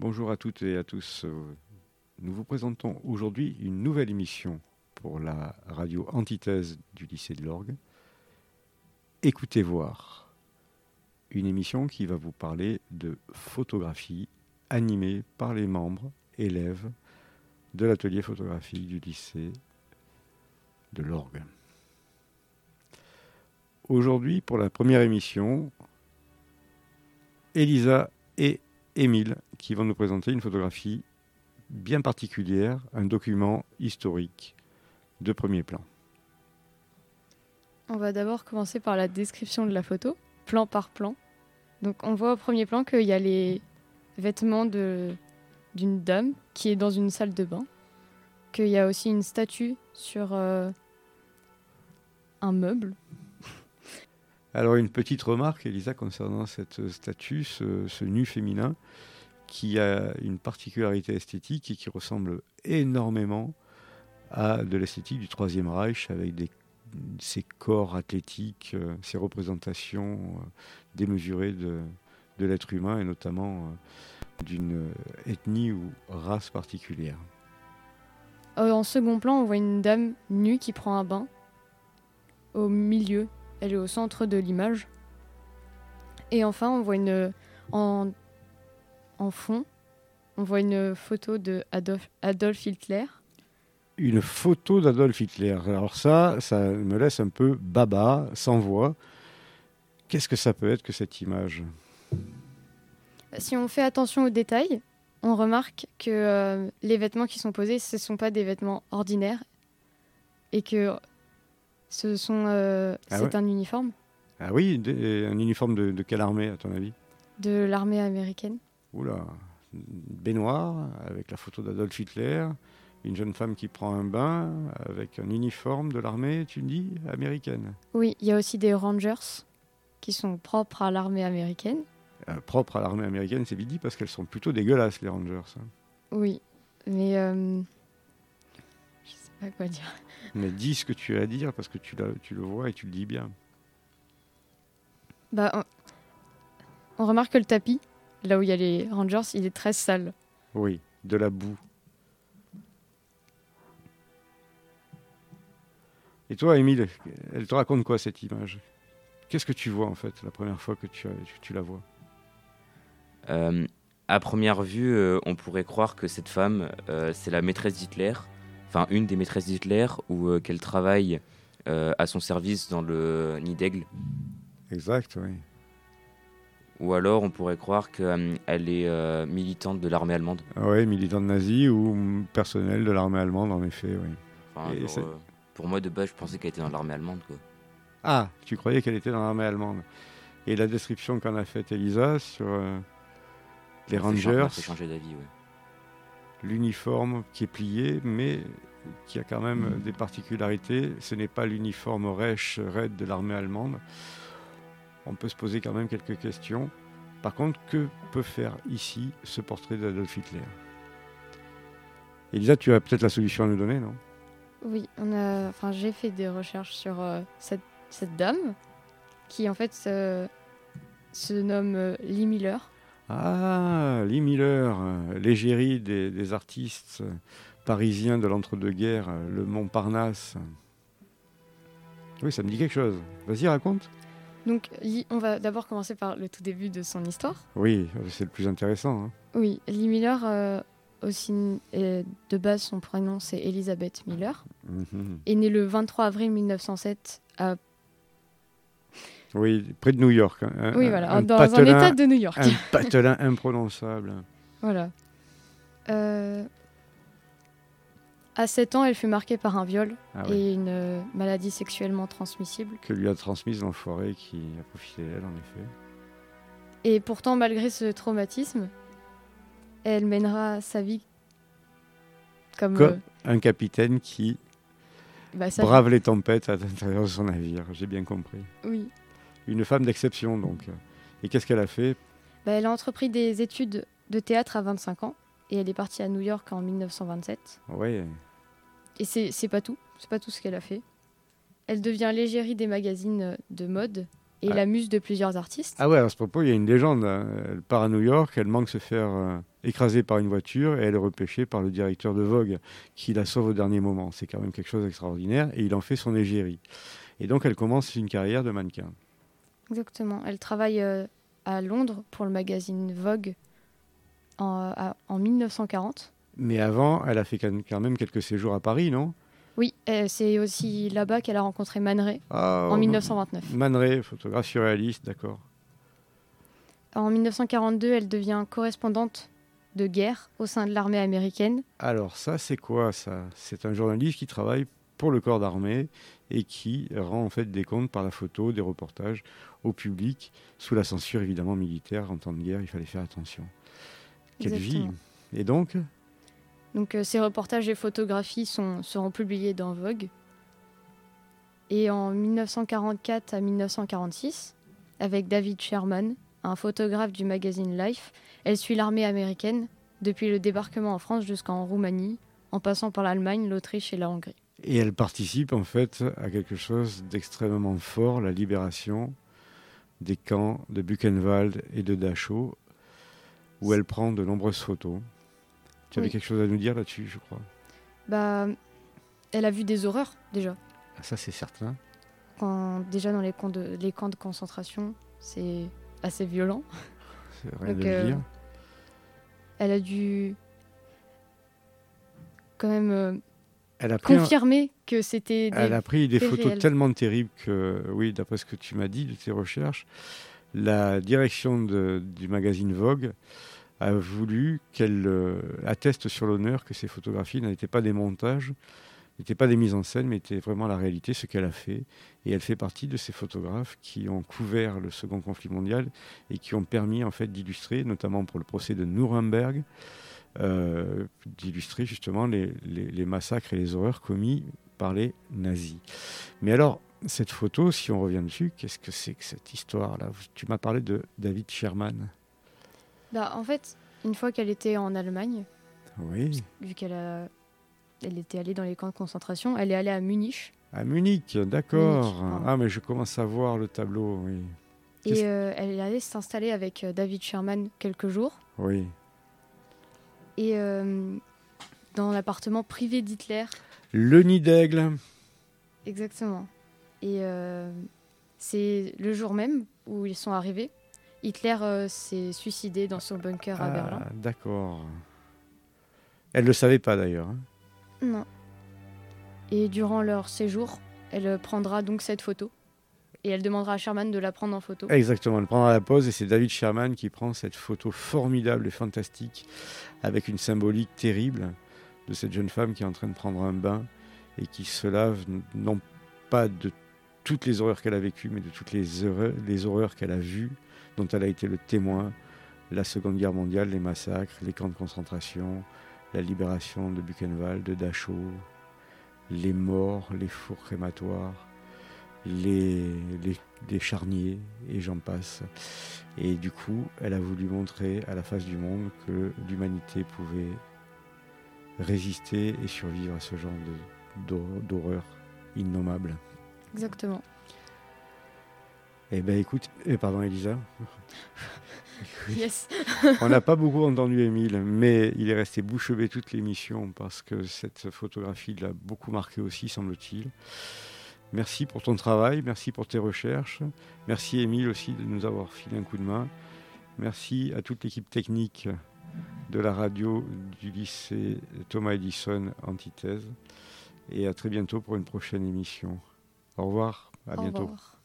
Bonjour à toutes et à tous. Nous vous présentons aujourd'hui une nouvelle émission pour la radio Antithèse du lycée de l'Orgue. Écoutez voir. Une émission qui va vous parler de photographie animée par les membres, élèves de l'atelier photographique du lycée de l'Orgue. Aujourd'hui, pour la première émission, Elisa et Émile qui vont nous présenter une photographie bien particulière, un document historique de premier plan. On va d'abord commencer par la description de la photo, plan par plan. Donc on voit au premier plan qu'il y a les vêtements d'une dame qui est dans une salle de bain, qu'il y a aussi une statue sur un meuble. Alors une petite remarque, Elisa, concernant cette statue, ce nu féminin, qui a une particularité esthétique et qui ressemble énormément à de l'esthétique du Troisième Reich, avec ces corps athlétiques, ces représentations démesurées de l'être humain, et notamment d'une ethnie ou race particulière. En second plan, on voit une dame nue qui prend un bain au milieu. Elle est au centre de l'image. Et enfin, on voit en fond, on voit une photo de Adolf Hitler. Une photo d'Adolf Hitler. Alors ça me laisse un peu baba, sans voix. Qu'est-ce que ça peut être que cette image ? Si on fait attention aux détails, on remarque que les vêtements qui sont posés, ce ne sont pas des vêtements ordinaires et que c'est un uniforme. Ah oui, un uniforme de quelle armée, à ton avis ? De l'armée américaine. Oula, une baignoire avec la photo d'Adolf Hitler, une jeune femme qui prend un bain avec un uniforme de l'armée, tu me dis, américaine. Oui, il y a aussi des Rangers qui sont propres à l'armée américaine. Propres à l'armée américaine, c'est vite dit, parce qu'elles sont plutôt dégueulasses, les Rangers. Oui, mais je sais pas quoi dire. Mais dis ce que tu as à dire, parce que tu le vois et tu le dis bien. On remarque que le tapis, là où il y a les Rangers, il est très sale. Oui, de la boue. Et toi, Émile, elle te raconte quoi, cette image ? Qu'est-ce que tu vois, en fait, la première fois que tu la vois ? À première vue, on pourrait croire que cette femme, c'est la maîtresse d'Hitler, enfin une des maîtresses d'Hitler, ou qu'elle travaille à son service dans le nid d'aigle. Exact, oui. Ou alors on pourrait croire qu'elle est militante de l'armée allemande. Oui, militante nazie ou personnel de l'armée allemande, en effet, oui. Enfin, pour moi, de base, je pensais qu'elle était dans l'armée allemande, quoi. Ah, tu croyais qu'elle était dans l'armée allemande. Et la description qu'en a faite Elisa sur les Rangers, m'a fait changer d'avis, ouais. L'uniforme qui est plié, mais qui a quand même des particularités. Ce n'est pas l'uniforme Reich Red de l'armée allemande. On peut se poser quand même quelques questions. Par contre, que peut faire ici ce portrait d'Adolf Hitler ? Elisa, tu as peut-être la solution à nous donner, non ? Oui, j'ai fait des recherches sur cette dame qui en fait se nomme Lee Miller. Ah, Lee Miller, l'égérie des artistes parisiens de l'entre-deux-guerres, le Montparnasse. Oui, ça me dit quelque chose. Vas-y, raconte. Donc, on va d'abord commencer par le tout début de son histoire. Oui, c'est le plus intéressant. Hein. Oui, Lee Miller, de base, son prénom, c'est Elizabeth Miller. Mm-hmm. Est née le 23 avril 1907 à... Oui, près de New York. Dans un état de New York. Un patelin imprononçable. Voilà. À 7 ans, elle fut marquée par un viol et une maladie sexuellement transmissible. Que lui a transmise l'enfoiré qui a profité d'elle, en effet. Et pourtant, malgré ce traumatisme, elle mènera sa vie comme un capitaine qui brave les tempêtes à l'intérieur de son navire. J'ai bien compris. Oui. Une femme d'exception, donc. Et qu'est-ce qu'elle a fait ? Elle a entrepris des études de théâtre à 25 ans et elle est partie à New York en 1927. Oui. Et c'est pas tout. C'est pas tout ce qu'elle a fait. Elle devient l'égérie des magazines de mode et la muse de plusieurs artistes. Ah ouais, à ce propos, il y a une légende. Elle part à New York, elle manque se faire écraser par une voiture et elle est repêchée par le directeur de Vogue qui la sauve au dernier moment. C'est quand même quelque chose d'extraordinaire et il en fait son égérie. Et donc elle commence une carrière de mannequin. Exactement. Elle travaille à Londres pour le magazine Vogue en 1940. Mais avant, elle a fait quand même quelques séjours à Paris, non? Oui, c'est aussi là-bas qu'elle a rencontré Man Ray en 1929. Man Ray, photographe surréaliste, d'accord. En 1942, elle devient correspondante de guerre au sein de l'armée américaine. Alors ça, c'est quoi ça? C'est un journaliste qui travaille pour le corps d'armée et qui rend en fait des comptes par la photo, des reportages au public, sous la censure évidemment militaire. En temps de guerre, il fallait faire attention. Quelle vie! Et donc ces reportages et photographies seront publiés dans Vogue. Et en 1944 à 1946, avec David Sherman, un photographe du magazine Life, elle suit l'armée américaine depuis le débarquement en France jusqu'en Roumanie, en passant par l'Allemagne, l'Autriche et la Hongrie. Et elle participe en fait à quelque chose d'extrêmement fort, la libération des camps de Buchenwald et de Dachau, où elle prend de nombreuses photos. Tu avais quelque chose à nous dire là-dessus, je crois. Elle a vu des horreurs, déjà. Ah, ça, c'est certain. Déjà dans les camps de concentration, c'est assez violent. C'est rien de le dire. Elle a dû quand même confirmer que c'était des Elle a pris des photos réels. tellement terribles que, oui, d'après ce que tu m'as dit de tes recherches, la direction du magazine Vogue a voulu qu'elle atteste sur l'honneur que ces photographies n'étaient pas des montages, n'étaient pas des mises en scène, mais étaient vraiment la réalité, ce qu'elle a fait. Et elle fait partie de ces photographes qui ont couvert le second conflit mondial et qui ont permis en fait d'illustrer, notamment pour le procès de Nuremberg, d'illustrer justement les massacres et les horreurs commis par les nazis. Mais alors, cette photo, si on revient dessus, qu'est-ce que c'est que cette histoire-là? Tu m'as parlé de David Sherman. En fait, une fois qu'elle était en Allemagne, oui. Vu qu'elle était allée dans les camps de concentration, elle est allée à Munich. À Munich, d'accord. Ah, mais je commence à voir le tableau, oui. Et elle est allée s'installer avec David Sherman quelques jours. Oui. Et dans l'appartement privé d'Hitler. Le nid d'aigle. Exactement. Et c'est le jour même où ils sont arrivés. Hitler s'est suicidé dans son bunker à Berlin. D'accord. Elle ne le savait pas d'ailleurs. Hein. Non. Et durant leur séjour, elle prendra donc cette photo. Et elle demandera à Sherman de la prendre en photo. Exactement, elle prendra la pose et c'est David Sherman qui prend cette photo formidable et fantastique avec une symbolique terrible de cette jeune femme qui est en train de prendre un bain et qui se lave non pas de toutes les horreurs qu'elle a vécues, mais de toutes les horreurs qu'elle a vues, dont elle a été le témoin, la Seconde Guerre mondiale, les massacres, les camps de concentration, la libération de Buchenwald, de Dachau, les morts, les fours crématoires, les charniers, et j'en passe. Et du coup, elle a voulu montrer à la face du monde que l'humanité pouvait résister et survivre à ce genre d'horreur innommable. Exactement. Eh bien écoute, pardon Elisa. Yes. On n'a pas beaucoup entendu Émile, mais il est resté bouche bée toute l'émission parce que cette photographie l'a beaucoup marqué aussi, semble-t-il. Merci pour ton travail, merci pour tes recherches. Merci Émile aussi de nous avoir filé un coup de main. Merci à toute l'équipe technique de la radio du lycée Thomas Edison Antithèse. Et à très bientôt pour une prochaine émission. Au revoir, à bientôt. Au revoir.